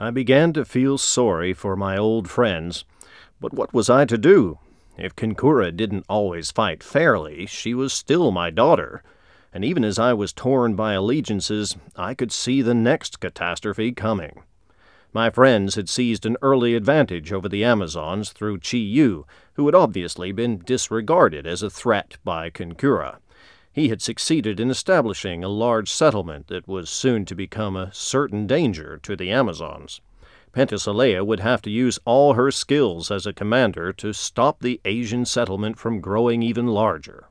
I began to feel sorry for my old friends, but what was I to do? If Kinkura didn't always fight fairly, she was still my daughter, and even as I was torn by allegiances, I could see the next catastrophe coming. My friends had seized an early advantage over the Amazons through Chi Yu, who had obviously been disregarded as a threat by Kinkura. He had succeeded in establishing a large settlement that was soon to become a certain danger to the Amazons. Penthesilea would have to use all her skills as a commander to stop the Asian settlement from growing even larger.